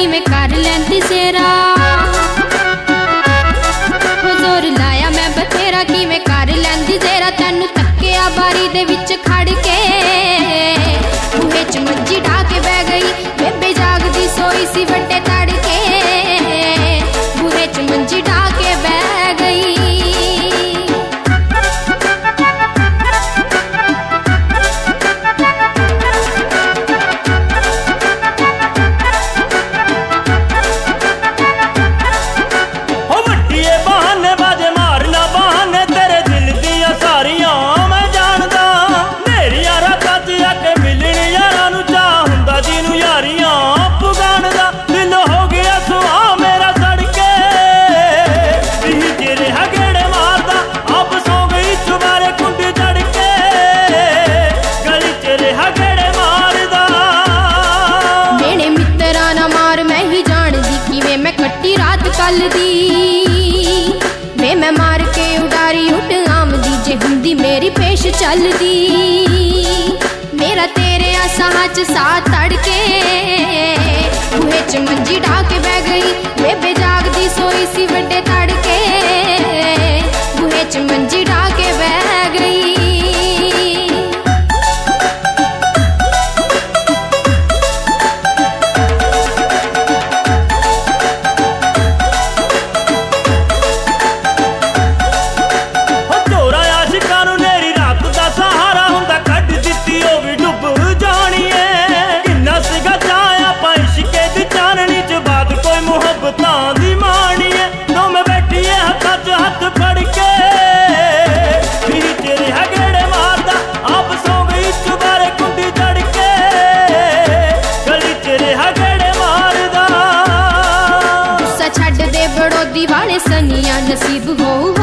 किवें कर लैंदी सेरा, जोर लाया मैं बथेरा किवें कर लैंदी सेरा। तैनू तक्किया बारी दे विच खड़ के, बूहे च मंजी ढा के बह गई, बेबे जागदी सोई सी वड्डे तड़के, बूहे च मंजी ढा के बह गई। कल दी वे मैं मार के उडारी उठ आमदी, जे हुंदी मेरी पेश चलदी, मेरा तेरे आसां च साथ तड़के, बूहे च मंजी ढा के बह गई, बेबे जागदी सोई सी वड्डे तड़के, बूहे च मंजी ढा के बह गई। वाले सनिया नसीब हो